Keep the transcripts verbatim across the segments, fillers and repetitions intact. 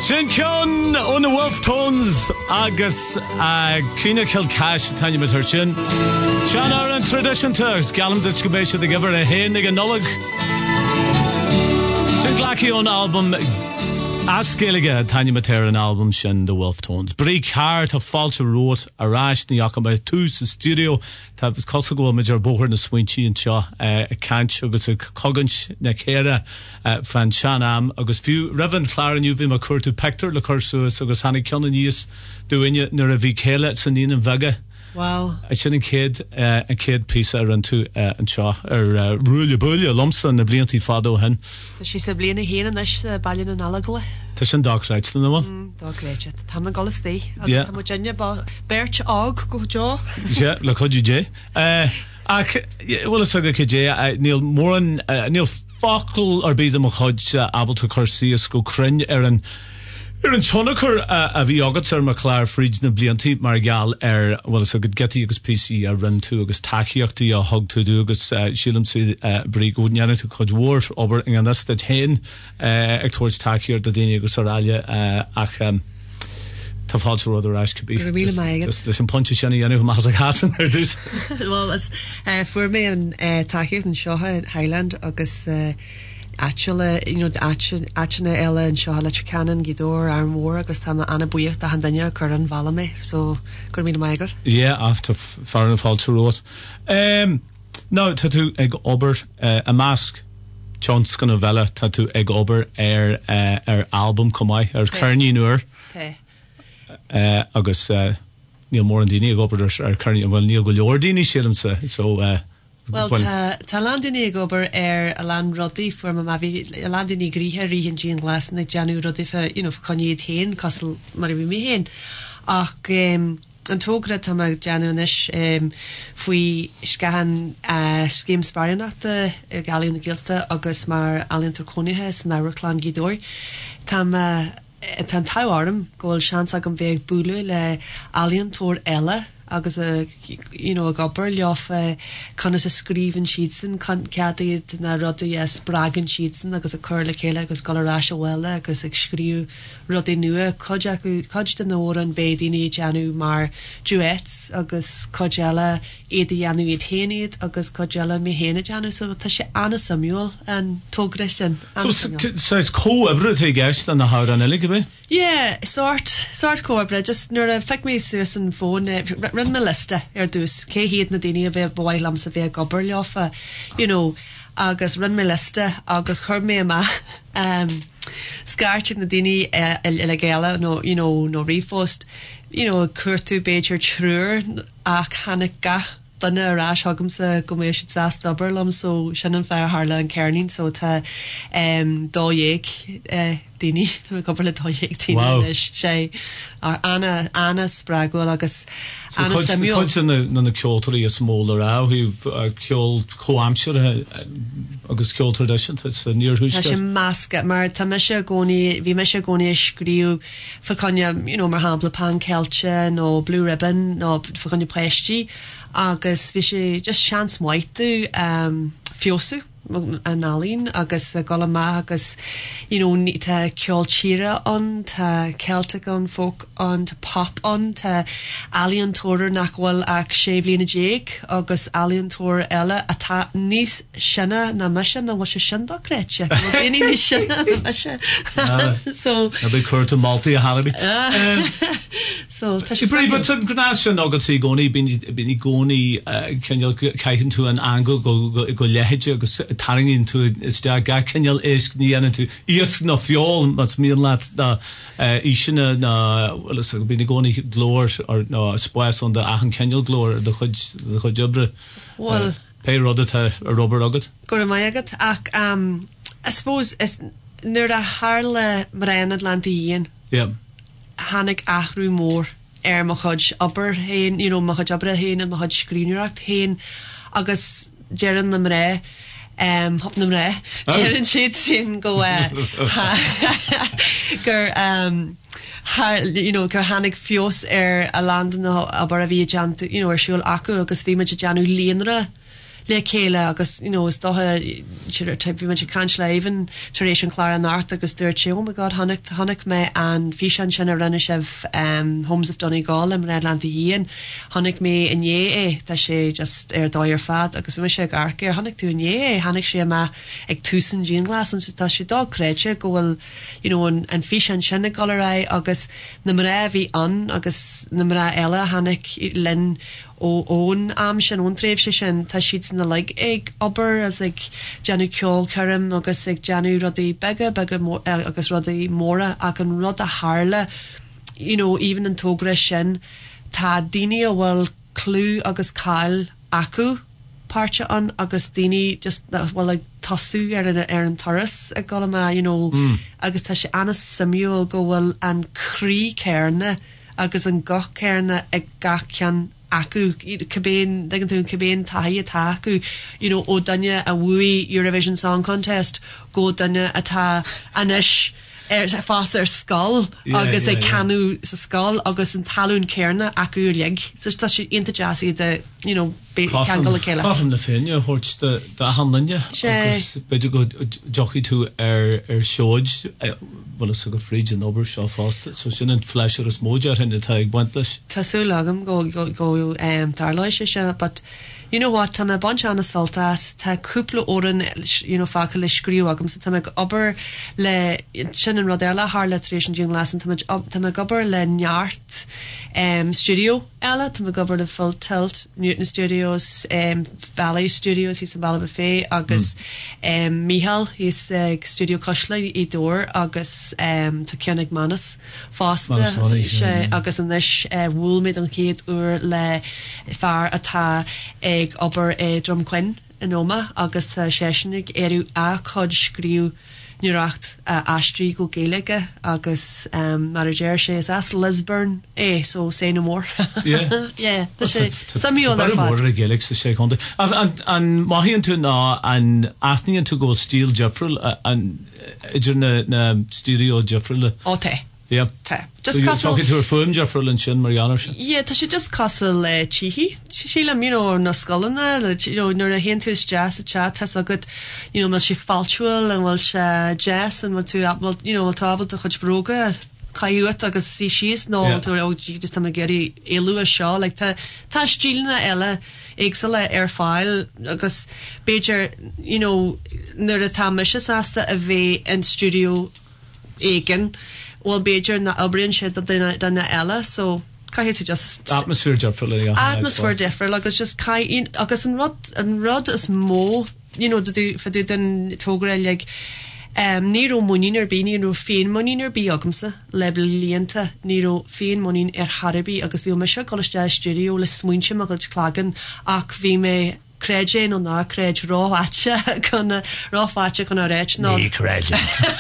Sin on the Wolf Tones agus Cúna Kilcash Tanya Maturchin. Sean Aaron tradition to Galam the Scubation the giver a hen ag a nullig. Sin Glacky on album Ascalige Tanya Mater an album Shin the Wolf Tones. Break hard to falter wrote a rash ni Yakamba two studio ta Kosovo major boher na Swinchi and Shaw a canch agus a cogunch na Kera fan Shanam agus few Reverend Claren you've been a curtu pector le cursus agus Hanny Kilnius doing it near a Vikela Sanin and Vega. Wow. I shouldn't kid uh, a kid piece around to uh, and Shaw or Rúlia Búlia Lumson na blianti fado hen. She's a bliana hen and this ballion and alagla. Tishan dog rights the one. Mm, dog rights. Tam and golla stay. Yeah. Tam Virginia ba Birch og go jaw. Yeah, look how you jay. Uh ac well it's like jay Neil Moran Neil Fockle or be the Mohaj able to Corsius go crin erin Er an Chonacher a bhí agat ar McLaren Fridge na blianti Margal er well so good getty agus P C a run to agus tachiachti a hug to do agus shilam si brig odniana to cod war ober and that's the ten ag towards tachier the dini agus oralia ach um ta falter other rash could be just there's some punches shani any of mas like hasen or this well it's uh, for me and uh, tachier in Shaw Highland agus uh, Actually, you know, Achana Ella and Shahala Chicanan, Gidor, Arm War, Gustama Anna Buick, the Handanya, Curran Valame. So, could be the Miger. Yeah, after Farron Fall to Road. Um, now, tattoo egg ober, uh, a mask, John Scanovella, tattoo egg ober, er, uh, er album, come I, er Kearney Noor. Uh, August, uh, Neil Morandini, egg ober, er Kearney, well, Neil Guliordini, Shilamsa. So, uh, Well, ta ta landini gober er a land roddy for ma mavi a landini grihe rihen Jean Glass na Janu roddy for you know for Kanye hen castle mar vi me hen ach um an togra ta ma Janu nish um fui skahan uh scheme sparring at the Gallion the Gilta agus mar Alien Turconi has na Rockland Gidor tam uh, tan tauarm gol chance agam beg bulu le Alien Tour Ella agus a you know a gopper liof uh, kann as a skriven sheetsen kan caddy na roddy yes bragen sheetsen agus a curl kele agus golarasha well agus ag skriu roddy nua kojak kojta na oran bedini janu mar duets agus kojela edi anu ethenid agus kojela me hena janu so ta she Anna Samuel and togrishan so, so it's co everything guys than the how an eligbe yeah sort sort cobra just nur a fic me susan phone run my lista er dus ke heed na dini a bit boy lams a bit gobber liofa you know agus run my lista agus chur me ma um scarch na dini illegala no you know no refost you know curtu bejer trur a canica Dana rash hogum sa gomesh sa stubberlum so shannon fair harla and Kernin so ta um doyek uh dini a couple of doyek tinish shay Anna Anna Sprago agus Anna Samuel Punch in the in the culture a smaller out who've killed Coamshire agus killed tradition it's a near who's Tasha mask mar tamisha goni vi misha goni skriu for kanya you know mar hambla pan kelcha no blue ribbon no for kanya presti agus vi just chance white do um fiosu an Alin agus uh, golama agus you know ni ta cultura on ta Celtic on folk on ta pop on ta Alien Tour nachwal ac Shavlina Jake agus Alien Tour ella ata nis shana na masha na washa shanda krecha any nis shana na masha so a big curta multi a halabi so ta she pretty but some gnasha nogati goni bin bin goni can you kaihen to an angle go go leheja agus taring into it's da ga kenyal isk ni into is no fiol that's me lat da ishina na well so bin goni glor or no spice on the ahan kenyal glor the khoj the khojobre well pay rodata a rubber rugged go mayagat ak um I suppose it's near a harle Marian Atlantian yeah hanig achru more er machoj upper hein you know machoj upper hein and machoj screeneracht hein agus Jerin Lamre um hop numre Jerin sheet sin go uh gur um har you know gur hanig fios er a land na aber vi jant you know er shul aku agus vi ma janu lenra le chéile agus you know is dotha type man canla even Teration Clara an art agus dúir sé oh my god hannig hannig me an fi an sin a rinne sef um, Homes of Donegal am Redland hían hannig me in é é tá sé just ar dáir fad agus vi me sé arce hannig tú in é hannig sé me ag túsan jean glas an tá sé dá créide gohfuil you know an, an fi an sinna galrá agus na ra hí an agus na ra eile hannig lin ó ón am sin ón tréf sé sin tá siad na like ag obair as ag Janu ceol chum agus ag Janu rodí bega bega uh, agus rodí móra ag an rud a hále you know even an tógra sin tá daine a bhfuil clú agus cáil acu páirte an agus daine just bhfuil like, tasú ar an ar an taras ag go ma you know mm. agus tá sé Anna Samuel go bhfuil an crí cairne agus an gach cairne ag gacean acu cabéin dagan tún cabéin taí atá acu you know ó danne a bhui Eurovision Song Contest go danne atá anis er fás ar skull yeah, agus yeah, é canú yeah. sa skull agus an talún cairna acu lig so tá sé inta jazzí de you know Cafam na féine hort de de hanlanje agus beidir go jochi tú ar ar seoid well so go fridge an ober seo fast so sin an fleisir as mójar hin tá ag buintlis Tású lagam go go go um darlais se but you know what tam a bunch an saltas tá cúpla oran you know fa le skriú agam sa tam ober le sin an rodella har literation jung lesson tam tam gober le neart um studio ela tam gober le full tilt Newton Studios um Ballet Studios he's a Ballet Buffet agus mm. um Michal he's uh, Studio Cushla I door agus um to Kienig Manus fast agus an this uh, wool made on kid or le far ata ag ober e drum quin in Oma agus uh, séisnig eru a cod skriú nuacht uh, astri go Gaelige agus um manager sé is as Lisburn eh so say no more yeah yeah the sé some other more Gaelic so sé konde and and mahian to na an achningen to go steel Jeffrey and idir na na studio Jeffrey ote yeah ta just so castle talking to her phone Jeffrey and Shin Mariana yeah ta she just castle uh, chihi sheila you know na skolana that you know nor a hintus jazz chat has a good you know na she faltual and well jazz and what to well you know travel to chuch broga caiúat agus si she's no yeah. to oh just am geri elu a shaw like ta ta stilna ella excellent air file agus Bejer you know nor a tamishes asta a ve in studio again well Bejer na Albrian shed that they done ella so kai to just atmosphere differently yeah, atmosphere different like it's just kai in agus an rod an rod is mo you know to do for do den togra like um niro moniner be niro féin moniner be agamsa level lienta niro féin monin er harbi agus vi me se college studio le smuintse mag klagen ac vi me Creje no na crej raw atcha gonna raw fatcha gonna rech no ni creje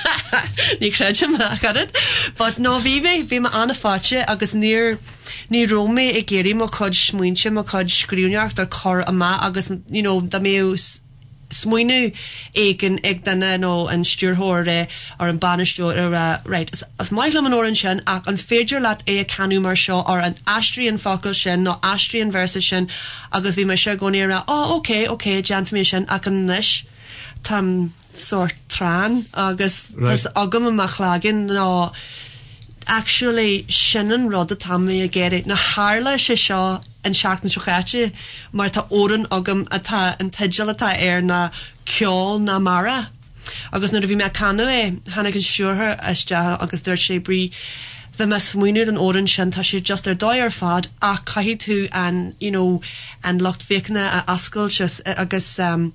ni creje ma got it but no vive vi ma ana fatcha agus near ni rome e geri mo cod smuintse mo cod skriúneach dar cor ama agus you know da meus smuinu egen ag dana no an stuurhore or an banistúr uh, right as, as Michael an oran sin ac an féidir lat é a canú mar seo or an Austrian focal sin no Austrian versus sin agus vi me se gonéra oh okay okay Jan sin ac an nish tam sort tran agus right. agam a machlagin no actually sinnan rud a tam me a gerit na harla se seo an seachtain seochaite mar tá óran agam atá an tidal atá ar na ceol na mara agus na bhí me canú é hanna an siúrtha iste agus dúirt sé brí bheit me smuoinú an óran sin tá sé just ar dóid ar fad a caithí tú an you know an locht fécna a ascail agus um,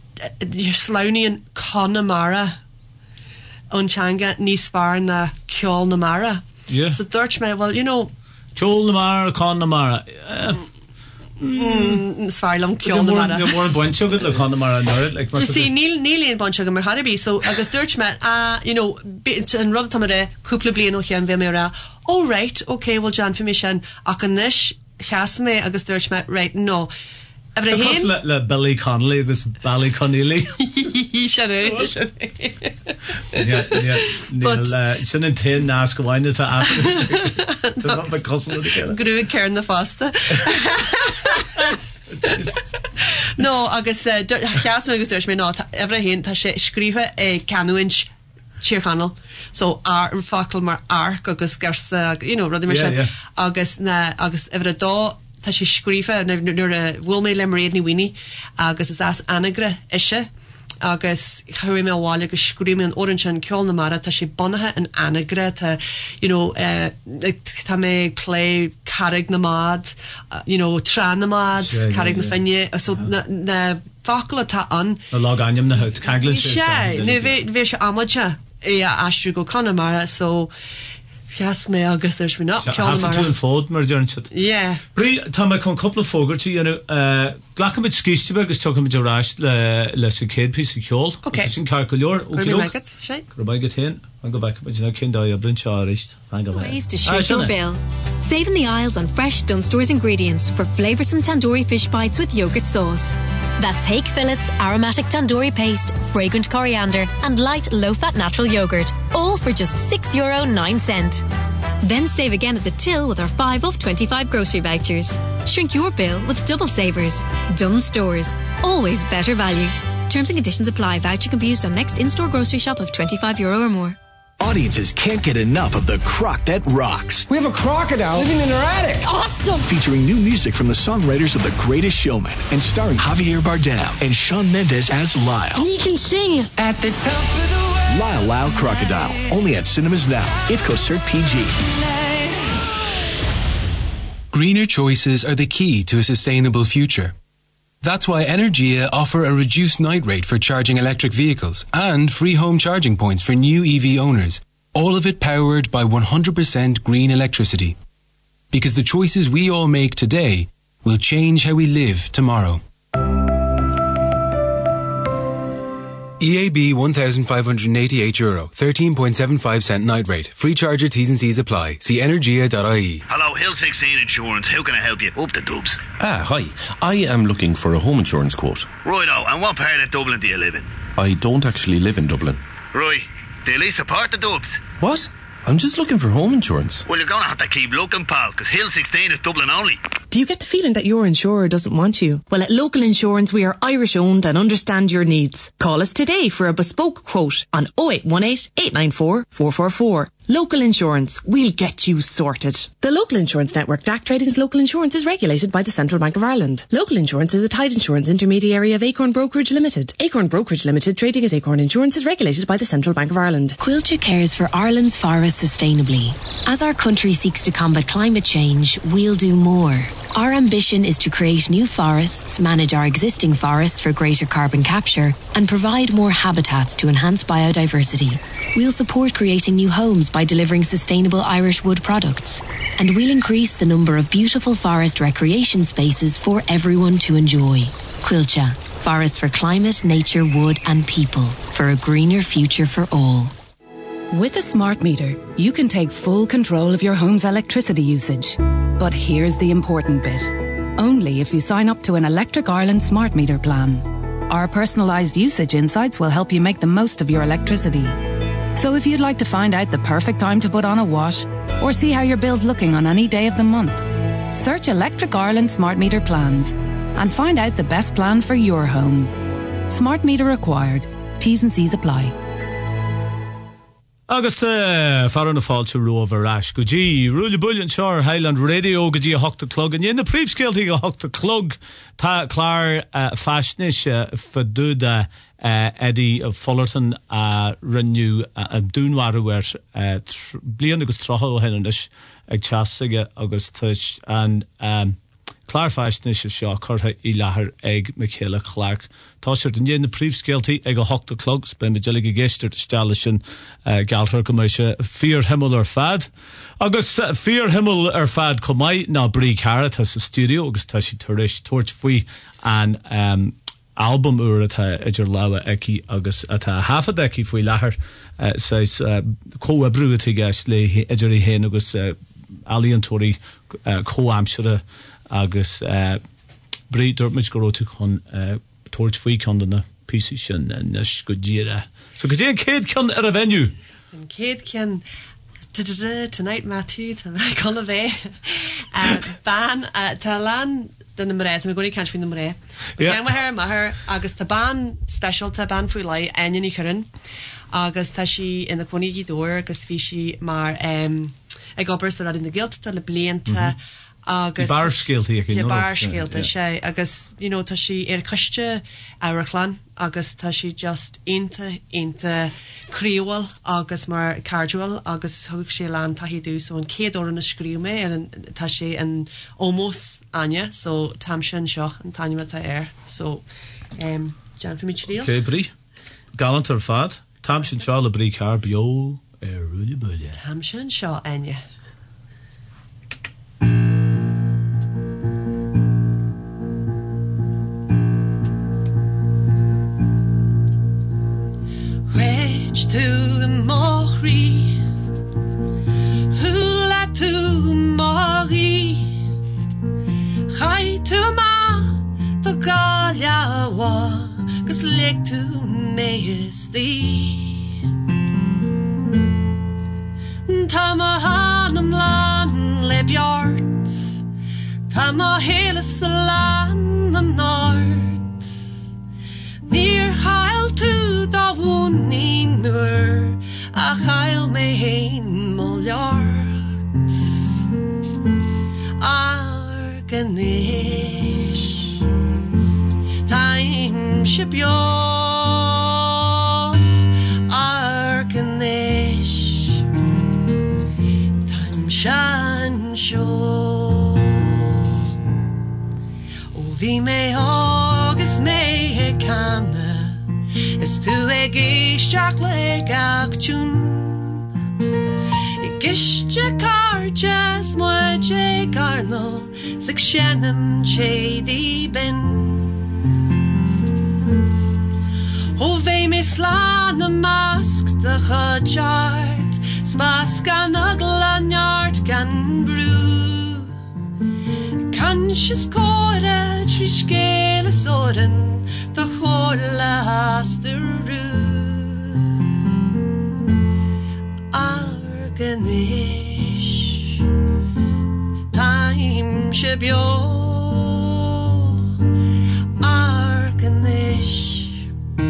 sláuníon Connemara ontanga níos fearr na ceol na mara yeah so dúirt me well you know Ceol na mara Connemara uh, mm sfarlam ceol na mara you're more bunch le Connemara now like you see Neil Neil bunch mar hadabi so agus dúirt me uh you know an rud tamara cúpla blian ó chean bhí mé ra all right okay well Jan Fimishan ach an nish chas me agus dúirt me right no Ever hen le, le Billy Connolly agus Bally Connolly Shane yeah yeah but sin an ten nas go wine ta after the costal Grú cairn na fasta No, agus cheas me agus dúirs mé ná every hen tá sé scríbe é canúint Cheercannel, so ar facal mar arc agus garsa, you know, ruddy yeah, yeah. agus na agus ever dó tá sé scrífa nuair a bhfuil mé lemréad ní winni agus is as anagre isise agus chuir mé bháil agus scríime an orange an ceol na mara tá sé bonathe an anagre tá, you know, uh, tá mé play carrig na mad, uh, you know, trán na mad, sure, carrig yeah, na finne, so na, na facal atá an na log aim na hut caglan sé, ne bhé sé amadja é astrú go Connemara, so yes me agus there's been up Connemara and fód mar dúin siad. Yeah. Brí tá me chun coppla fógartí, you know, uh, glacam mit scíistebe agus tucham mit ráist le le sa céad pí sa ceol. Okay. Sin car go leor. Okay. Go sé. Go baigad hen. An go back mit na cinda a brin seo richt. Ways to shrink your bill. Save in the aisles on fresh Dunstores ingredients for flavoursome tandoori fish bites with yogurt sauce. That's hake fillets, aromatic tandoori paste, fragrant coriander and light low-fat natural yogurt, all for just six euro nine cent. Then save again at the till with our five off twenty-five grocery vouchers. Shrink your bill with double savers. Dunnes Stores, always better value. Terms and conditions apply. Voucher can be used on next in-store grocery shop of twenty-five euro or more. Audiences can't get enough of the croc that rocks. We have a crocodile living in our attic. Awesome! Featuring new music from the songwriters of The Greatest Showman and starring Javier Bardem and Shawn Mendes as Lyle. He can sing! At the top of the world. Lyle Lyle Crocodile, only at cinemas now. I F C O Cert P G. Greener choices are the key to a sustainable future. That's why Energia offer a reduced night rate for charging electric vehicles and free home charging points for new E V owners. All of it powered by one hundred percent green electricity. Because the choices we all make today will change how we live tomorrow. E A B one thousand five hundred eighty-eight euro, thirteen point seven five cent night rate. Free charger, T's and C's apply. See energia dot I E. Hello, Hill sixteen Insurance. How can I help you? Up the dubs. Ah, hi. I am looking for a home insurance quote. Righto, and what part of Dublin do you live in? I don't actually live in Dublin. Right. Do you lease a part of dubs? What? I'm just looking for home insurance. Well, you're going to have to keep looking, pal, because Hill sixteen is Dublin only. Do you get the feeling that your insurer doesn't want you? Well, at Local Insurance, we are Irish owned and understand your needs. Call us today for a bespoke quote on oh eight one eight, eight nine four, four four four. Local Insurance, we'll get you sorted. The Local Insurance Network, D A C Trading's Local Insurance, is regulated by the Central Bank of Ireland. Local Insurance is a tied insurance intermediary of Acorn Brokerage Limited. Acorn Brokerage Limited, trading as Acorn Insurance, is regulated by the Central Bank of Ireland. Quilcha cares for Ireland's forests sustainably. As our country seeks to combat climate change, we'll do more. Our ambition is to create new forests, manage our existing forests for greater carbon capture, and provide more habitats to enhance biodiversity. We'll support creating new homes by delivering sustainable Irish wood products. And we'll increase the number of beautiful forest recreation spaces for everyone to enjoy. Quilcha, forests for climate, nature, wood and people, for a greener future for all. With a smart meter, you can take full control of your home's electricity usage. But here's the important bit. Only if you sign up to an Electric Ireland smart meter plan. Our personalised usage insights will help you make the most of your electricity. So if you'd like to find out the perfect time to put on a wash or see how your bill's looking on any day of the month, search Electric Ireland smart meter plans and find out the best plan for your home. Smart meter required. T's and C's apply. Agus tá far na fáilte rover as go dtí rúla buillion seir Highland Radio go dtí a hocht clog an dhéana príomhscéaltaí go hocht clog tá clár uh, fasnis uh, faduda uh, Eddie uh, Fullerton a uh, rinnew uh, a dúnharúir uh, tr- blian agus trocha ó henanis ag teasaige agus tuis an um, clár fasnis is seo curtha i láthair ag Michaela Clark. Tá sé den dhéana príomhscéaltaí ag a hocht clog ben me deala go géisteart stála sin uh, galtar go mai se fíor himmel ar fad. Agus uh, fíor himmel ar fad go mai ná brí cara tá sa studio agus tá si tuéis tuairt faoi an um, album uair atá idir leabha eici agus atá hafad eici faoi láthair uh, sais uh, cóa brúgatí gais le idir i héin agus uh, alíontóirí uh, cóamsere agus uh, brí dúirt go róú chun uh, tuairt faoi chun na písa sin nes go ddíire. So go dtí an céad ceann ar a venue? An céad ceann Tonight Matthew tá chun a bheith ban tá lean den na mré, me goni cant fi na mré. Gan ma her, ma her, agus ta ban special ta ban fwy lai, enyn I chyryn, agus ta si in the cwnig I dŵr, agus fi si mar, um, ag ober sy'n rad in the gilt ta le blianta, agus bar skeelte ek ja bar skeelte sé agus you know tá si er kuste Airchlan agus tá si just inte inte creole agus mar casual agus hug sé land tá hi dú so an céad or na scríú me an tá si an almost anya so tam sin seo an tanya tá air so um Jan fi mit deal okay brí galant ar fad tam sin seo le brí car bio er really bully tam sin seo anya to the Mori, hula to Mori, high to ma, the Galia wa, cause leg to majesty. Tamahanam lan le bjart, Tama hele salan the north, near Heil to the one. A chael me heen miljard Arganish Time ship yo Arganish Time shan show O vi me hogus me he canna Is tu e geistach le gachún I gishtja carjas mo je garno Sig shenam chedi ben O ve me slan a mask de chudjart Smask an uglanyart gan brew Conscious cora trishkele soren The chola has the roo Arganish Time shibyo Arganish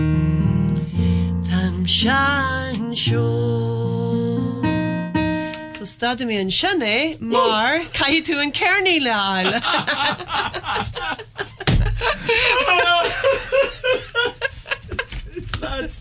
Time shine show So stad mi an shane Mar Kai tu an Kearney le lads.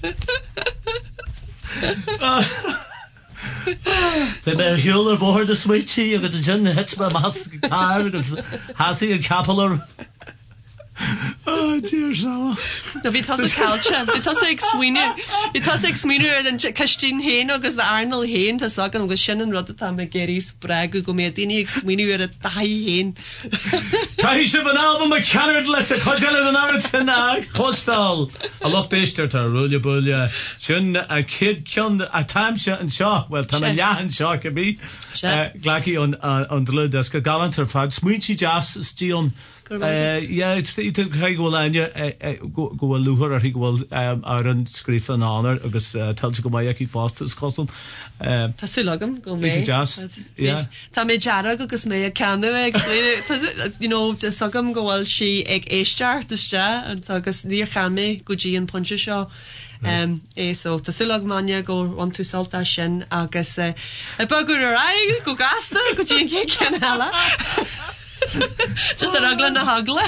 They may heal aboard the sweet tea, you got the gin, the hits my mask car, because Hassie and Capeller. Oh, dear Shama. No, vi tas a calcha, vi tas a exwini, vi tas a exwini den Castin Hain, agus the Arnold Hain, tas agan, agus Shannon Rotterdam, Gary Sprague, go me dini exwini ur a tahi Hain. Caish of an album of Canard less a codgel an Arton, a Costal. A lot bester to Rulia Bulia. Shun a kid, Chun, a Tamsha and Shaw. Well, Tamaya and Shaw can be. Glacky on on the Lud, that's gallant her fad. Sweetie Jas, Steon. Uh, yeah, it's it's a go line go go a luher or he go um Aaron Screef an honor agus tell go my Yaki Foster's custom. Um Tá lagam go me. Yeah. Tá me jara agus me a canu you know the sagam go well she ag eistar the stra and agus near can me go G and punch show. Um eh so tá sulog mania go one to salta shin agus a bagur ai go gasta go G and can hala. Just a raglan na hagla.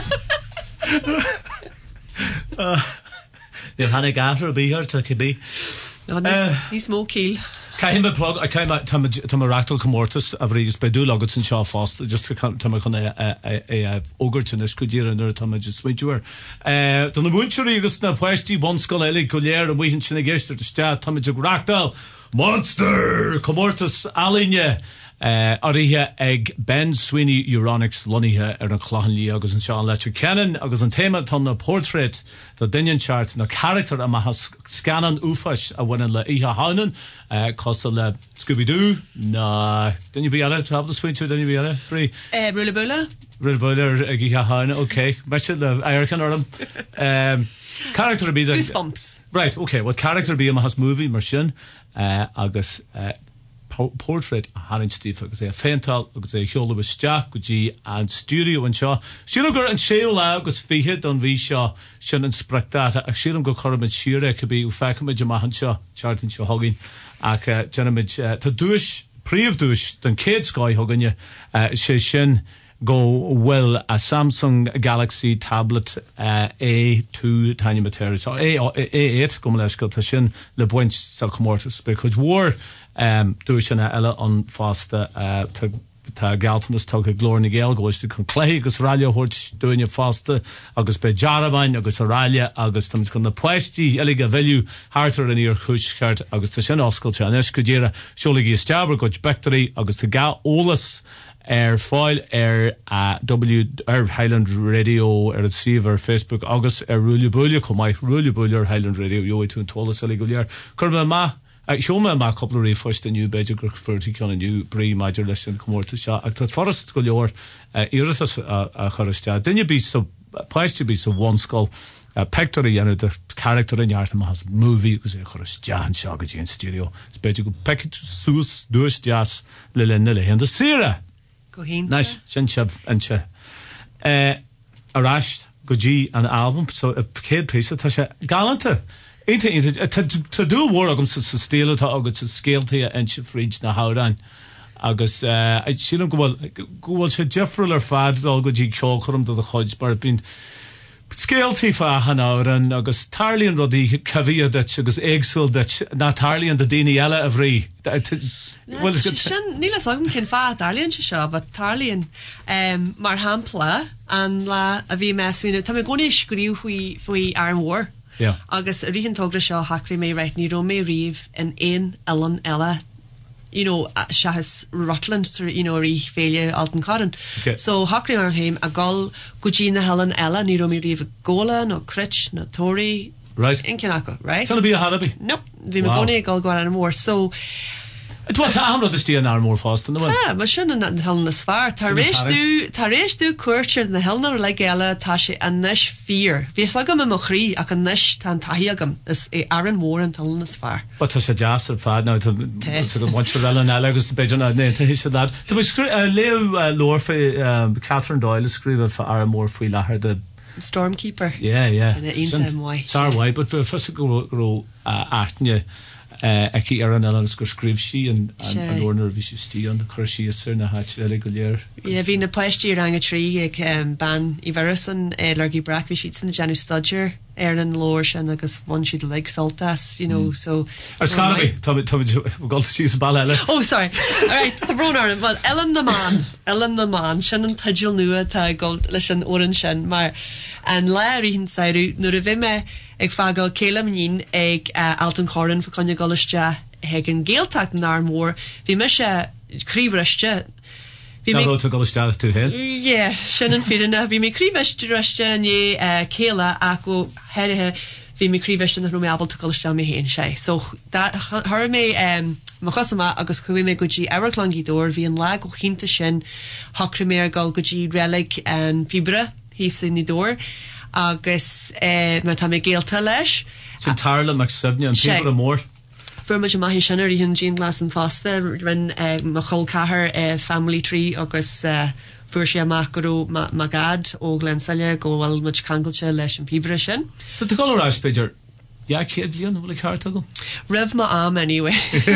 uh, You've had a gaffer be here to be. No, he's more keel. Came a plug. I came out to my ractal comortus. I've reached by do loggets and Shaw Fast just to come to my kind of a ogre in a scudier and there to my just switch over. Uh, the Munchuri was na Westy one skull Ellie Collier and waiting to the guest to start to my ractal monster comortus Alinya. Uh, Arihe ag Ben Sweeney Euronics Lunnihe ar an Chlachanlí agus an Sean Letcher Kennan agus an téma tan na portrait the Dinian chart na character a mahas scanan ufas a winnan le Iha Haunan uh, costa le Scooby-Doo na didn't you be able to have the sweet too didn't you be able free uh, Rulabula Rulabula ag Iha Haunan okay Mesha le American or um character be the Goosebumps right okay what character be a mahas movie mar sin uh, agus uh, portrait a Haring Steve agus é féintal agus é cheola besteach go dtí an studio an seo. Sílam gur an séo le agus fihe don bhí seo sin an sprectáta ach sílam go chormid siire go bí ú fechamid a mahan seo chartan seo hogin ach genamid tá dúis príomh dúis don céad scoil hoganne sé sin go well a Samsung Galaxy tablet uh, A two tiny material so A A eight go leis go sin le buint sa comórtas because war um dú sinna eile an fásta uh, tá tá galtanas tá glórna géal goiste chun clé agus ráile hort dúine fásta agus be jarabhain agus ráile agus tam chun na pleistí eile go bheilú hartar an íor chúisceart agus tá sin oscailte an escudéire seolalaí steabar go bectorí agus tá ga ólas Er fáil er a W er Highland Radio er receiver Facebook agus er rúle búile kom mai rúle búile er Highland Radio jo tún tola selig golir kurma ma Showma ma couple of first new Beja Gurfurti on a new Brie major lesson come to shot at forest go your Iris a Choristia. Then you be so placed to be so one skull uh, pectory and the character in Yartham has movie because a Choristia and Shagaji in stereo. It's Beja go peck to Sus dus jas Lille Nille and the Sierra. Nice, Shinshab and Che. Uh, Arash, Goji, an album, so a kid piece of Tasha Galanta. Ain't it to do war against to steal it, August to scale to your inch of reach na Howdan. August, uh, I see them go well, go well, Jeffrey or Fad, all Goji Chalkerum to the Hodge, but been scale to for Hanover and August Tarly and Roddy Cavia that August Eggsfield that not Tarly and the Daniela of Ree. Well, sin níla sagm cin fá Darlíonn se seo, but Tarlíonn um, mar hampla an la a bhí measmíú tá mé gcónaí scríú faoi faoi ar an mhór. Yeah. Agus a ríthan tógra seo hacrí mé right ní ró mé riomh in éon elan eile, you know, se has Rutland, you know, rí féile altan caran. Okay. So hacrí mar haim a gáil go dtí na helan eile ní ró mé riomh góla nó crit nó tóirí. Right. In Kinnaco, right? Can it be a hanabi? Nope. Bhí me gcónaí gáil go ar an mhór. So It was I'm not the stay an hour more fast than the one. Yeah, but shouldn't that tell the svar. Tarish do Tarish do quircher the helner like ella tashi and nish fear. Vislagam and mochri a can nish tan tahiagam is a Aaron Moore and telling the svar. But to suggest that fad now to the one Chevelle and Alex the Bejan and he said that. To be Leo Lore for Catherine Doyle scribe for Aaron Moore for her the Stormkeeper. Yeah, yeah. And it ain't white. Sorry, why, but for first go go acting Uh, Eki Aaron Ellis go scrib she and and Lorna Vicious Stee on the Crushi is na hatch really good year. Yeah, bhí na pleistí rang a trí ag um, ban Iverson uh, Lurgy Brack vi sheets in Janu Studger Aaron Lorsh and agus one she'd like saltas, you know, mm. so it's gotta be Tommy Tommy we got to use a ball Ella. Oh sorry. Alright, the Bron Aaron well Ellen the man Ellen the man Shannon Tadjil nua ta gold lishan orange shan mar and Larry inside nu a me ag fagel Caleb Nin ag uh, Alton Corin for Conya Golisja heg an Gaeltag nar more vi me se krivreste Now to Golisja to hell. Yeah, Shannon Fidena vi me krivreste reste ni Kayla ako herhe vi me krivreste na me able to Golisja me hen shay. So that her me um Machasama agus chuimi me goji Everclangi door vi an lag o chinta sin hakrimer gal goji relic and fibra he's in the door agus eh me tá me géalta leis sin tarla mac sevne an people more for much mahi sinner hin Jean Glass and Foster rin eh machol cahar eh family tree agus eh fursia macro magad o Glensalia go well much kangelche leis an fibra sin so the color ash picture Yeah, kid, you know, like hard to go. Rev my arm anyway.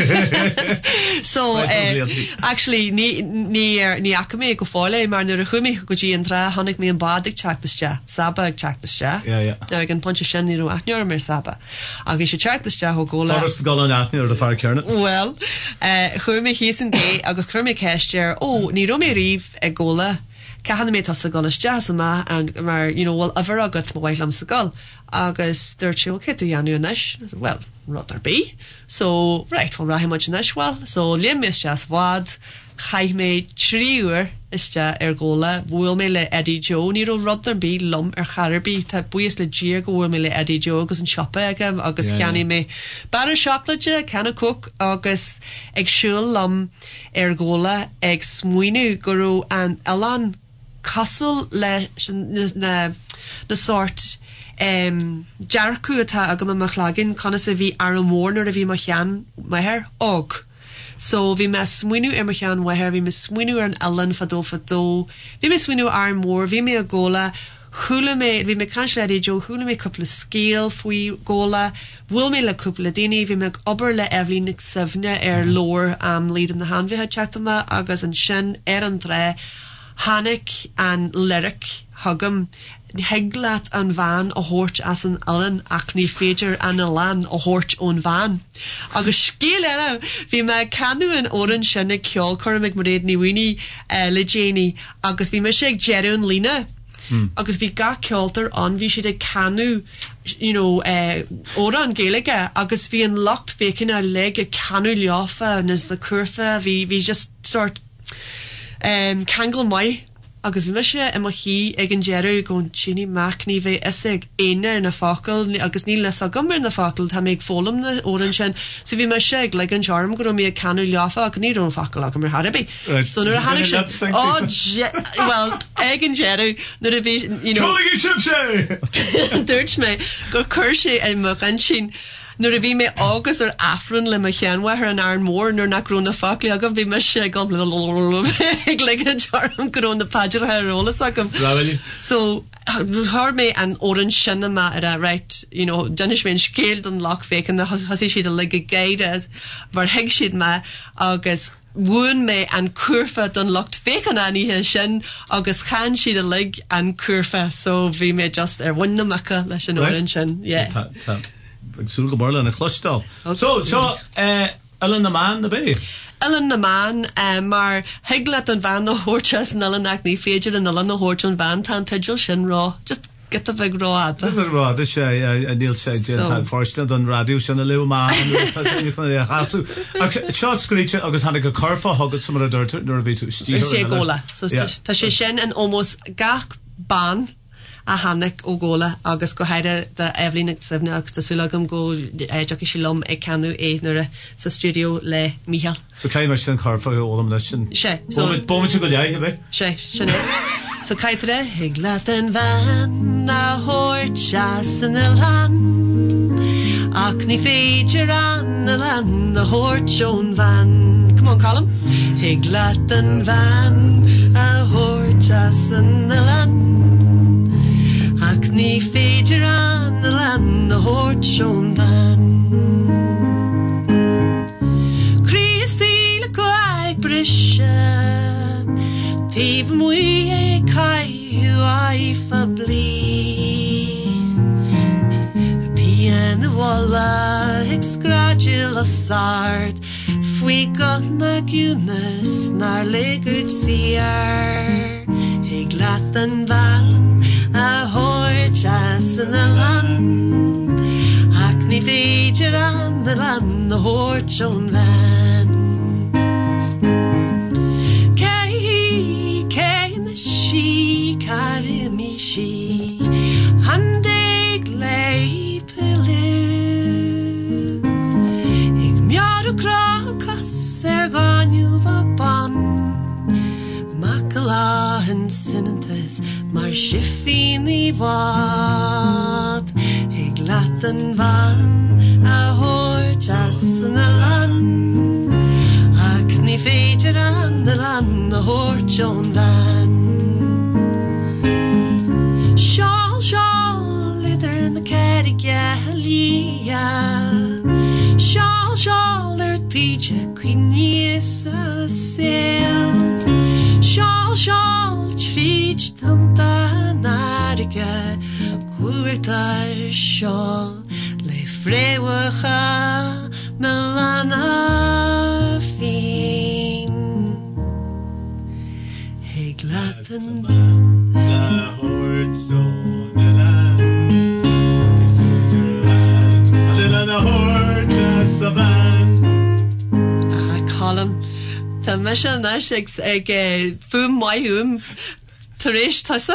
So, uh, actually, ni ni ni akame go fole, maar nu rechumi go ji entra, hanik me een badig check the sja, Saba check the sja. Yeah, yeah. Now I can punch a shin ni ro achnyor mer Saba. Ag is check the sja ho gola. Forest go on atni or the far kerne. Well, uh, chumi hiesen day, agus chumi kestjer. Oh, ni ro me riv e gola. Cahan me tas golas jazzma and mar you know well ever I got my lam sagal agus der chill kit yanu nash well rather be so right well rahim much nash well so lim is just wad khai me triur is ja er gola will me le Eddie Joe ni ro rather be lum er charbi ta buis le gier go me le Eddie Joe agus an shoppe agam agus cani me bar chocolate can cook agus ag shul lum er gola ag smuinu guru and alan Castle le na na sort um jarku ata agam machlagin kana se vi aramorn or vi machan my hair og So bhí me smuoinú immerchan wahir, bhí me smuoinú an Ellen fadó fadó, bhí me smuoinú ar mór, bhí me a góla, Hula me, bhí me cansleadí jo, hula me cúpla scéal faoi góla, bhfuil me le cúpla daoine, bhí me obair le Evelyn nig sibhne ar lór am líad an na hanmhithe chatama agus an sin ar an dré, Hannick an lyric hugam, heglaat an van a hort as an Ellen ach ní féidir an a lan a hort ón van. Agus scéal eile, bhí me canú an óran sin ag ceol chuir ag mar réad ní bhaoine uh, le Janie, agus bhí me sé ag jeú an lína. Hmm. Agus bhí ga ceoltar an bhí siad ag canú, you know, uh, óra an Gaeilge, agus bhí an locht fécin a le a canú leofa nes the curfa, bhí bhí just sort um, cangal mai. Agus bhí me sé im hí ag an jeú gón Ginny Mac ní bheith isig éine na focail, agus ní le a gomir na focail tá méid fólam na óran sin, so bhí me sé ag le an jarm go mé canú leofa ag ní rón focail ag mar harabí. So nuair a hanna sin, oh, well, ag an jeú, nuair a bhí, you know... Calling you ship sé! Dúirt me, gur chuir sé ag mo gan sin, nuair a bhí me agus ar afran le mo cheanwa ar an airn mór nuair nach grún na focail agam bhí me sé gom ag le an jarm grún na paidir ar rólas agam. So, thar me an óran sinna ma ar a right, you know, dunis me an scéal don lach fécin na hasí siad a lig a gaide mar heig siad me agus bhuain me an curfa don locht fécin aníthe sin agus chan siad a lig an curfa, so bhí me just ar bhain na maca leis an óran sin, yeah. Súl go barla na chlostal. So, so, uh, Ellen na man na bé? Ellen na man, uh, mar higlet an van na horchas an Ellen ac ní féidir an Ellen na horch an van tan tidil sin rá. Just get a big rá ada. Big rá, dis sé, a níl sé dyn tan forstad an radio sin a liw ma. Hasú. Siad screeche agus hannig a carfa hogad samar a dörr nor a bhí tú stíhar. Sé góla. Ta sé sin an almost gach ban a hannic ó góla agus go haide de Evelyn ag sibhne agus tásúlagam go joci sí lom ag canú éadnara sa studio le Michael. So cai mar sin carfa ólam leis sin? Sé. Bómit go leith, hebé? Sé, sinna. So caitre higlat an van a horchas an a lan ach ní féidir an a lan a horch ón van. Come on, Colm. Higlat an van a horchas an a lan ach ní féidir an a lan a horch ón van. Christy le go ag brisha Tív mwy e caiu ai fabli Pian y wala ag sgragil a sard Fwy got na gwnes na'r legwyd siar Ag lat an van a hor jas yn y lan Ac ni feidir an y lan a hor jon van She carry me she handig lei pilu Ik mjaru krakas er ganju vaban Makala en sinentes mar shiffin I vad Ik laten van a horjas na lan Ak ni feidir an na lan a horjon van Shawl, shawl, leather in the carigalia. Shawl, shawl, their teacher, queen, yes, a sail. Shawl, shawl, chvich, tanta, nariga, kuertar, shawl, le frewacha, melana, fin. Heglaten, la horch on the land. The horch as the band. Ah, Colm, tá me se náis ag fum maithúm tar éis tasa.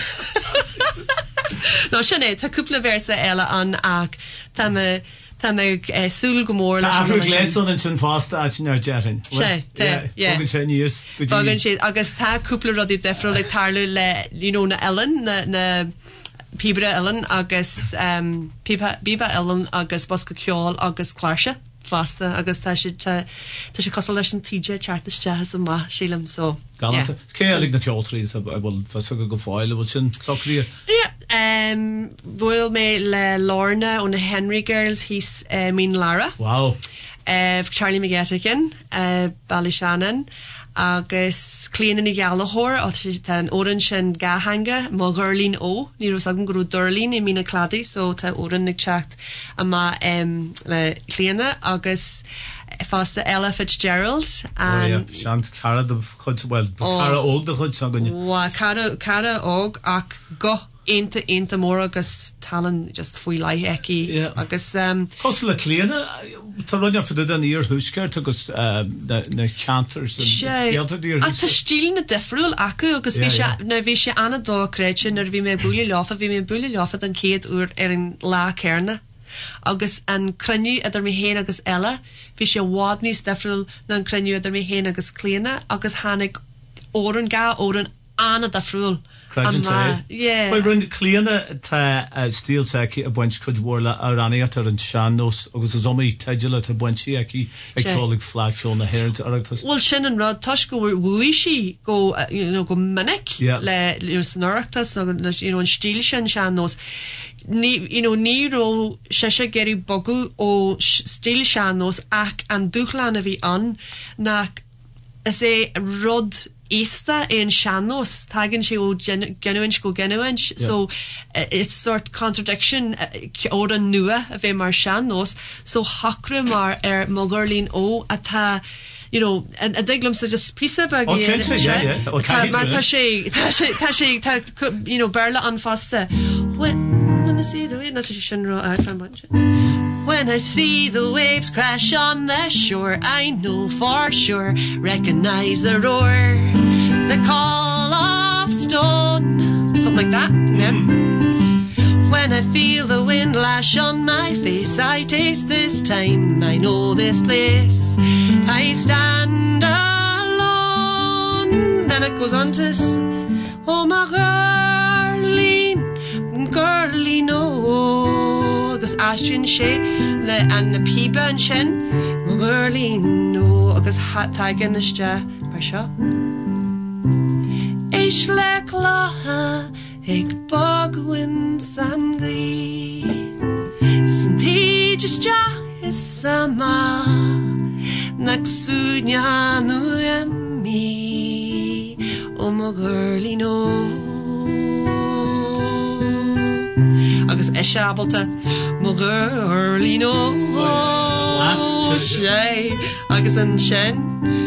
No, sinné, tá cúpla versa eile an ach tá me Tá me súl go mór Tá afrú gléson an sin fásta a sin ar dearin. Sé, tá, yeah. Bógan sé níos. Bógan sé, agus tá cúpla rodí defra le tarlú le, you know, na Ellen, na, na Pibra Ellen, agus um, Biba Ellen, agus Bosca Ceol, agus Clarsia. plasta agus tá si tá si cos leis an tíide chartiste has a má sílam so galanta célig na ceoltrí a bhfuil fa go fáile bhil sin socrí um bhfuil mé le Lorna ó na Henry Girls hís uh, mín Lara wow uh, Charlie McGettigan uh, Ballyshannon agus clean in the galahor or tan orange and gahanga mo girlin o ni ro sagum gro durlin in mina cladi so ta oran nig chacht ama um le cleana agus fasta Ella Fitzgerald and oh, yeah. Shant cara the chud well cara og the chud sagan wa cara cara og ac go into into more agus talan just fui lai eki yeah. agus um cosla cleana ta running for the near husker agus um na na canters and the other dear at the stil na defrul aku agus vi na vi se ana do krechen er vi me buli lafa vi me buli lafa dan keet ur er in la kerne agus an crunnu idir mi hen agus Ella vi se wadnis defrul na crunnu idir mi hen agus cleana agus hanig oran ga oran ana defrul Amma, yeah. Well, run cleana ta uh, steel seki a bunch could warla araniator and shannos agus a zombie tedula ta bunchi eki a colleague flag on the hair to aractus. Well, Shin and Rod Tushko were wooishi go uh, you know go manic yeah. le you know snaractus you know and steel shin shannos ni you know ni ro shesha geri bogu o steel shannos ak and duklanavi an nak as a rod Easter in Shannos tagging she o genuine go genuine so uh, it's sort contradiction or a nua of a mar Shannos so hakre mar er mogurlin o ata you know and a diglum so just piece of bag yeah yeah okay ta she ta she ta she ta you know berla unfaste when when I see the way not shinro out from bunch when I see the waves crash on the shore, I know for sure, recognize the roar, the call of stone, something like that. Mm. When I feel the wind lash on my face, I taste this time, I know this place, I stand alone. Then it goes on to, oh my girlie, girlie, no. Agus Ashton she the and the peepa and shin girlie no agus hat tagen is ja pressure ich lek la ik bogwin sangri sinti just ja is sama naksunya no mi oh my girlie no agus eshabalta mogurli no last shay agus an shen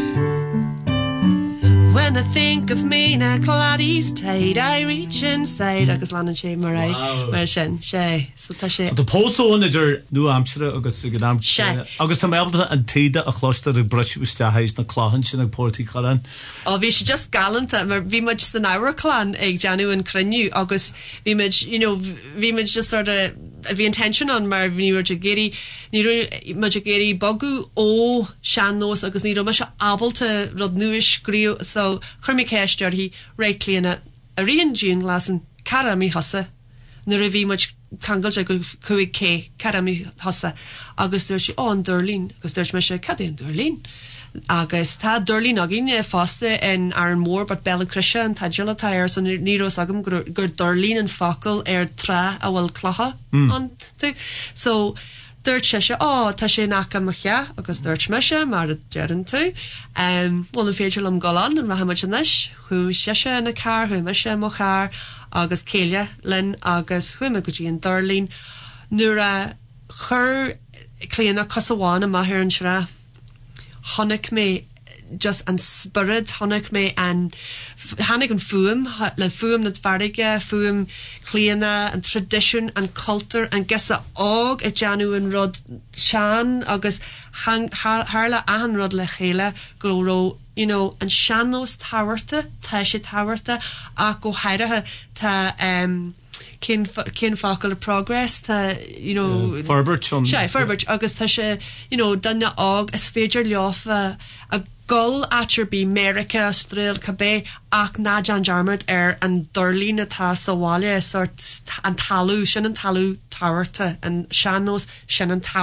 when I think of me na Claddy's tide I reach inside agus lan shay marai mar shen shay so ta shay the poso on the New Amsterdam agus gnam agus tam elda an tida a chloster the brush was sta house na clahan sin porty calan oh vi should just gallant mar vi much the hour clan ag janu and crenu agus vi much you know vi much just sort of vi intention on mar vi were jageri ni much jageri bogu o shannos agus ni much able to rod newish griu so Kermie Kester he right clean a rian June lassen karami hassa na revi much kangal go kuig ke karami hassa agus there she on Durlin agus there's me cadin Durlin agus ta Durlin agin faste in Aaron Moore but Bella Krisha and Tajula tire so niro sagum gur Durlin and Fakkel er tra a wel claha mm. on to so Dúirt sé ó tá sé nacha machia agus dúirt me sé mar a dearan tú um bhil na féidir am golan an rahamid anis chu sé in na car chu me sé mo char agus céile lin agus chuime go dtí an Durlín nuair a chur cléanna cosáháin a maithir an sra honnic mé just an spirit honnic me and hannig an fuum le fuum na dvarige fuum cleana and tradition and culture and gesa og a janu and rod shan agus hang harla ahan rod le chéile go ro you know and shanos tawerte ta she tawerte a go haire ta um kin kin fakal progress ta you know yeah, Ferbert on shy Ferbert agus ta she you know danna og a spéidir leofa a Gull atcher be America Australia Cabe ach na John Jarmard er and Durlin na ta sawalia sort and talu shin and talu tawerta and shanos shin and talu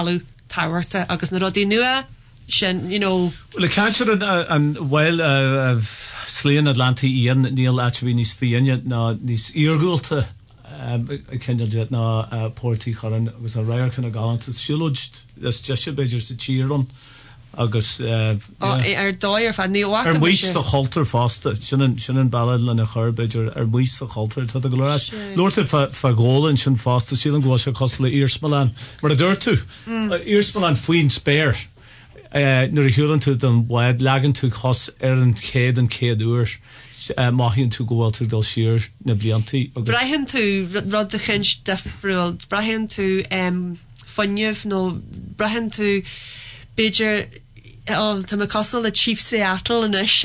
táhairta agus na rodí nua sin, you know. Well, the cancer and, uh, and well, uh, of Slain Atlanta Ian, Neil Atchby, Nis Fianya, na, Nis Eargulta, um, I kind of did na, uh, Porty Curran, was a rare kind of gallant, it's shillaged, that's just a bit just a cheer on. Agus uh, oh, ar dóir fan ní ar muis sa halter fasta sin sin ballad le na churbeger ar muis sa halter tá a glóras Lorte fa fa gólan sin fasta sílan go se cos le Earsmalan mar a dúirtu Earsmalan fuin spare uh, nuair a hiúlan tú den wad lagan tú cos ar an céad an céad úr uh, maithíonn tú gohfuil tú dul siar na bliantaí Brahan tú rud a chins defriúil brahan tú um, fanniuh nó brahan tú Beiger oh, tá costal le Chief Seattle in is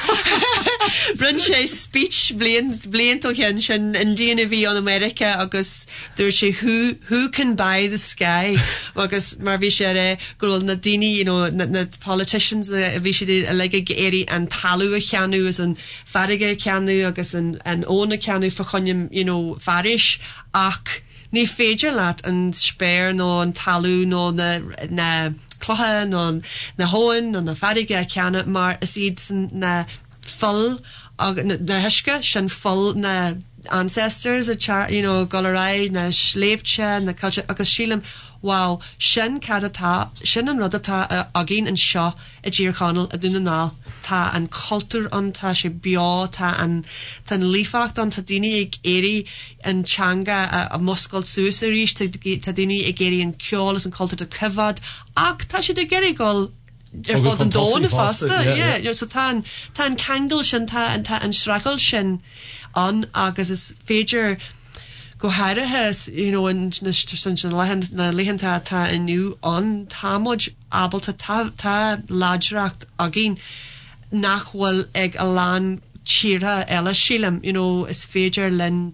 run sé speech blian blian to hen sin Indian V on America agus there sé who who can buy the sky agus mar vi sé go na dini you know na, na politicians a vi sé a like geri an talu a cheanú as an farige cheanú agus an an óna cheanú for chonjum you know farish ach ní féidir laat an spéir nó an talú nó na na clothe nó na hóin nó na farige a ceanna mar is iad na full ag na, na hiisce sin full na ancestors a char, you know golarái na sléifte na culture agus sílam wow sin cad atá sin an rud atá agin an seo a ddír chanal a dúna ná tá an cultúr an tá sé beá tá an tan lífacht an tá daine ag éiri an teanga a, a muscail suas a ríis tá daine ag éiri an ceolalas an cultúr a cyfad ach tá sé de geirí gáil ar fád an dóna fasta yeah, yeah. so tá an tá an candle sin tá an tá an sracail sin an agus is féidir go haire you know in na sin lehan na lehanta ta inu on tamoj abalta ta ta lajracht agin nachwal eg alan chira ela shilam you know is féidir len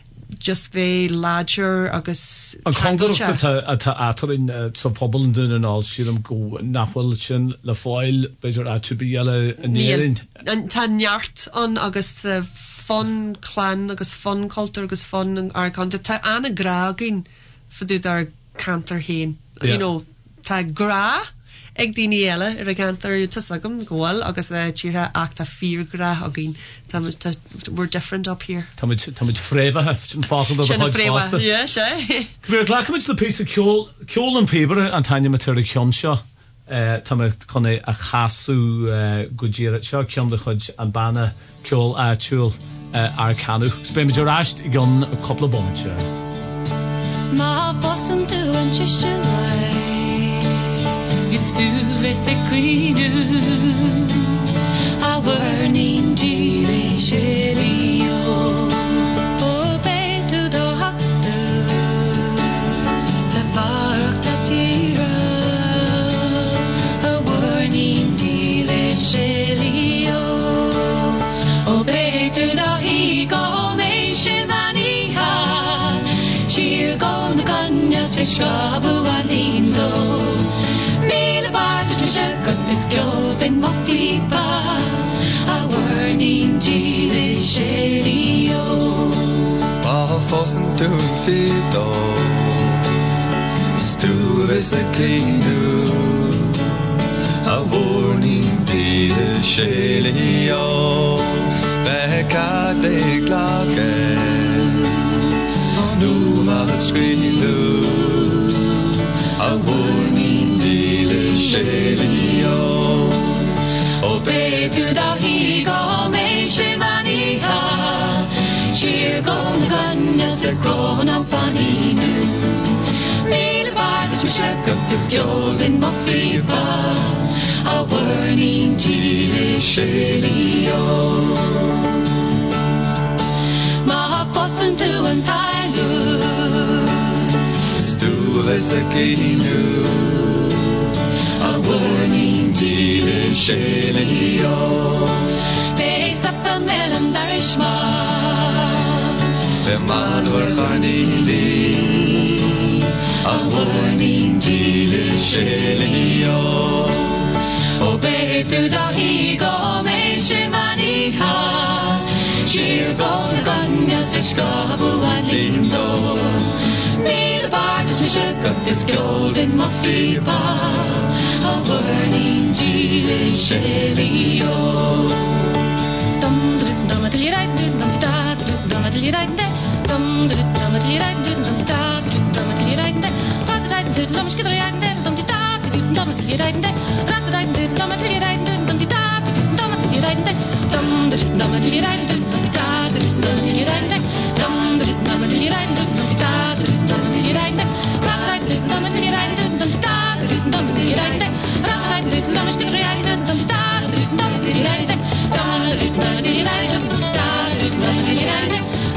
just ve larger agus an congur ta ta atarin some pobl in dun and all shilam go nachwal sin la foil bezer atbi ela nearin an tan yart on agus the fun clan agus fun culture agus fun ar conta ta anna gragin for did our canter hen you know ta gra ag dini ela ar a canter you tasagam goal agus a tira acta fear gra agin tam we're different up here tam tam freva sin fáil do freva yeah she we're glad come to the piece of cool cool and paper and tanya material konsha eh tam konne a chasu gojira sha kyon de chud an bana cool a chul Uh, ar canú. Spé me jorásht gon a couple of moments. Ma bossen du an chichen way. It's buve se quinu. A burning gile shelio. Obe to the haktu. The barak tatira. A burning gile shelio. Obe to the Skrabu alindo Mil bartes me shaka piskjobin ma flipa A warning gile shelio Ba fossen tun fido Stuves a kinu A warning gile shelio Beka de klage Nu va skridu A warning dile shelio Obe to the higo me shemaniha Shir gon ganya se krona faninu Mil bartes me shaka piskjobin ma fiba A warning dile shelio Ma fossen to an tailu Stuves a kinu A warning dile shelio They sappa melon darishma Ve manwar khanili A warning dile shelio Obe to the higo me shemaniha Shir gon ganya se shkabu alindo Mil bartes me Isha got this golden muffiba a burning jile shelio dum dum dum dum dum da dum dum dum dum dum dum da dum dum what did I do dum skid right dum da dum dum right rat right dum right dum da dum right dum dum right dum da dum right dum dum right dum da dum right rat right dum right dum da dum right rat right dum skid right dum da dum right dum dum right dum da dum right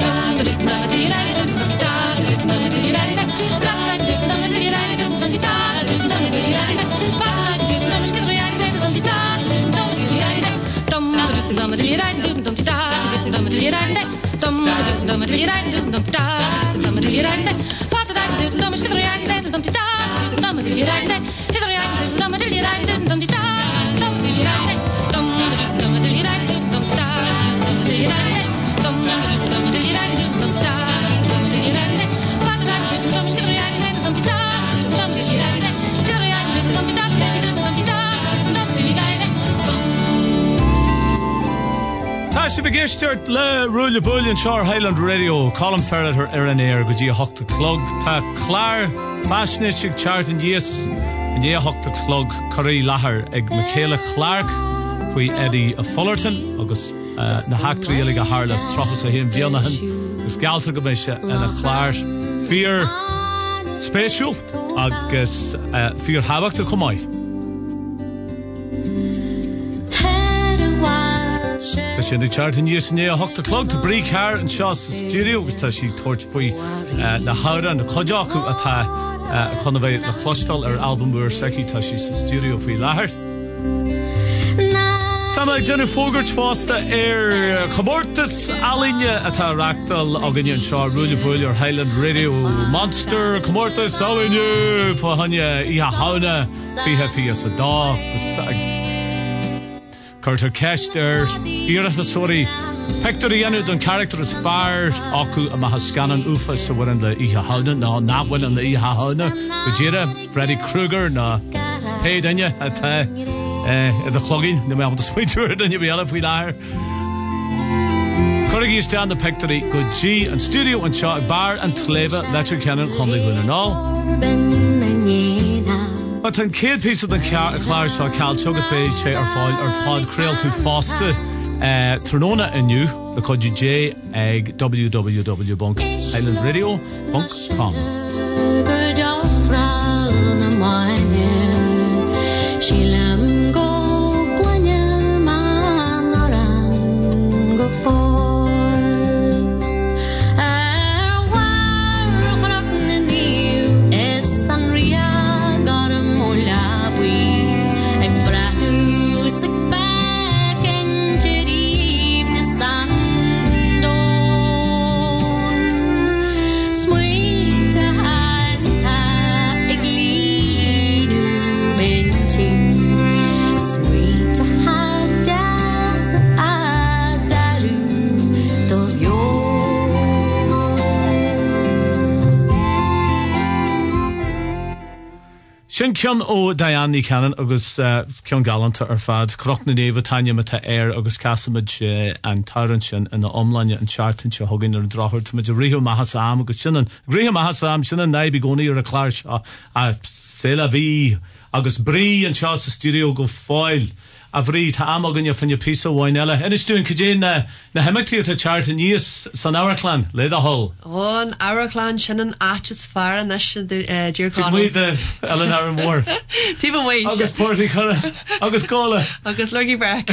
Tá begistert le Rúla Bullion Shore Highland Radio Colin Ferret her ar an air go dtí hochta clog tá clár fascinating chart in yes and yeah hochta clog Curry Lahar ag Michaela Clark fui Eddie a Fullerton agus uh, na hactri elig a harla trochas a him Dianahan gus galta go meisha and a clár fear special agus uh, fear havoc to come out. Sin the chart in years near hooked the clog to break her and Shaw's studio was ta she torch fui na howda and the kojaku ata convey the clustal or album were seki ta she's studio fui lahar Tama Jenny Fogert Foster air Comortus Alinya ata Ractal Oginian Shaw Rúla Bullion Highland Radio Monster Comortus Alinya for Hanya Iha Hauna Fiha Fia Sada Carter Kester, here at the sorry, Pectory Yanud and character is fired, Aku and Mahascanan Ufa, so we're in the Iha Howden, no, not one in the Iha Howden, Vajira, Freddy Krueger, no, hey, then you at uh, the clogging, the man with the sweet word, and you'll be able to feel there. Corrigi is down the Pectory, good G and studio and shot bar and Tleva, Lecture Cannon, Conley Winner, no. But an céad piece of the Cláir seo Cal Tugat Bay Che ar fáil ar fád Crail tú Fásta Tróna inniu le cóide J ag w w w dot highland radio dot com. Sin cion ó Diane Cannon agus uh, cion galanta ar fad croch na neva Tanya mata air agus casamid uh, an tarrant sin in the omlanya an chartan se hogin ar drahart mid riho mahasam agus sinan riho mahasam sinan nai bigoni ar a clár seo a sela vi agus brí an seo sa studio go foil a brí tá amagin yo fan yo piece of wine ella and it's doing kajin na na hemaclia to chartan yes san our clan le the hole on our clan sinan atches far and this uh, dear Con we the Eleanor Moore Even way agus porty color agus cola agus Lurgy Brack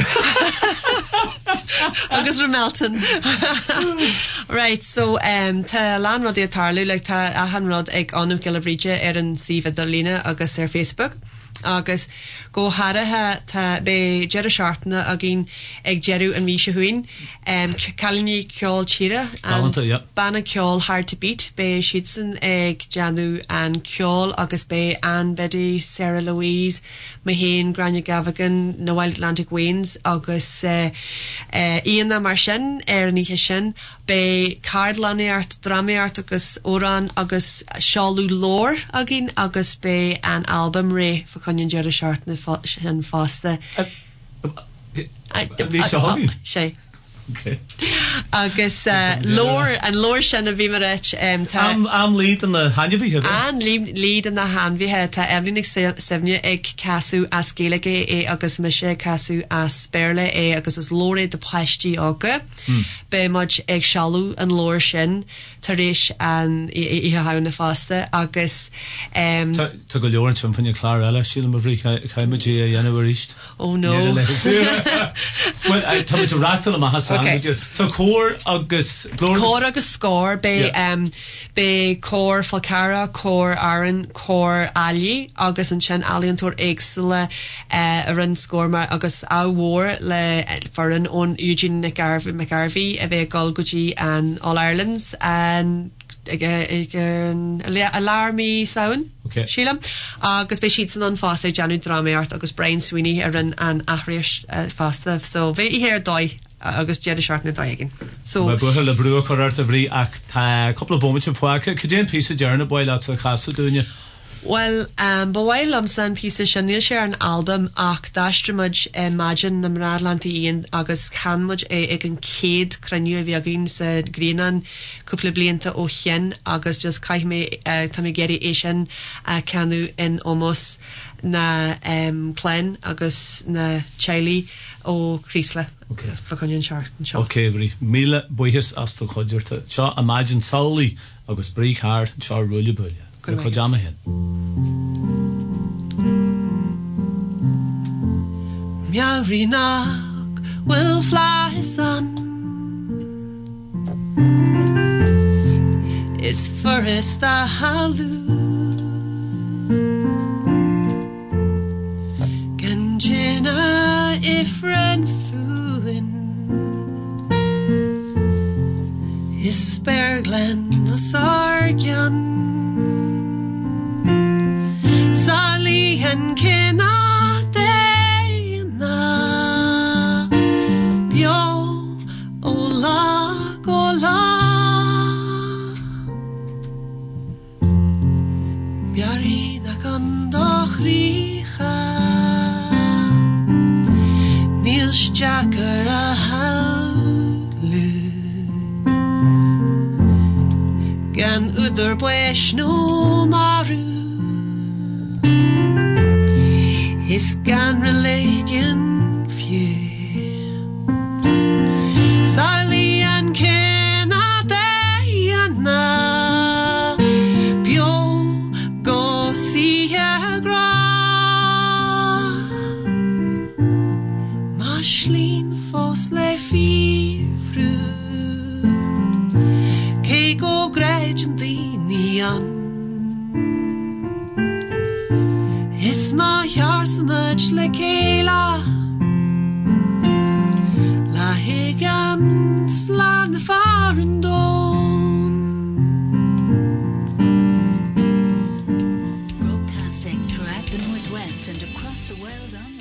agus Ramelton right so um ta landrod the tarlu like ta a hanrod ag onum gilabridge er an Steve Darlina agus ar Facebook agus go harathe tá be Jerry Shartna a gin ag Jeru an Misha Huin um Kalini Kjol Chira and yep. Banna Kjol Hard to Beat be Sheetson ag Janu and Kjol agus be Anne Betty Sarah Louise Mahane Grania Gavagan Noel Atlantic Wains agus uh, uh, Ian na Marshin Ernie Hishin be Card Laniart Dramiart agus Oran agus Shalu Lore agin agus be an album Ray for Conyan Jerry Shartna and Foster. Shay. Okay. Agus uh, Lore and Lore Shanna Vimarech um I'm I'm lead in the Hanvi and lead lead in the Hanvi head ta Evelyn Sevnia eg Casu as Gaelige e agus Misha Casu as Berle e agus as Lore the Pashti Oga be much eg Shalu and Lore Shin Tarish and I ha na Foster agus um to go Lawrence from your Clarella she'll move Kaimaji Januarist. Oh no. Well I told me to rattle my Hassan. Okay. So core agus core agus score be yeah. um be core Falcara core Aaron core Ali agus an chin Ali tour excellent uh, a run score mar agus a war le for an on Eugene McGarvey McGarvey a be Golgoji and All Ireland's and again alarmy sound okay Sheila agus be sheets an fast Janu Dramiart agus Brian Sweeney a run an Ahrish uh, fast so ve here doi agus Jerry Shartna daigen so ma buhel le brew correct every act a couple of moments in fuaka could you piece of journey boy lots of casa doing well um but while I'm saying piece of Chanel share an album ach dashtrumaj imagine nam radlanti Ian agus canmaj ag an céad craniu vi agin sa Greenan couple blianta o hien agus just kai me tam geri Asian canu in almost na um Clen agus na Charlie o Chrysler. Okay. For Conyan Sharton. Okay, very. Mila boyhis astal chodgerta. Cha imagine Sally agus break hard cha rully bully. Good kojama hen. Miarinak will fly sun. Is forest the halu. Ganjina ifren fuin. Is Sperglen the Sargan. Sally and Kena Dena. Bio Ola Gola. Biari Nakandachricha. Nils Jacker a Howlu. Gan Uder Buesh no Maru. His gan religion few. Sally and Kena Diana. Bio go see a gra. Mashlin fos le fifru. Keiko Gretchen Nian. Is my heart so much like Kayla? La Higgins, land the far and dawn. Broadcasting throughout the Northwest and across the world on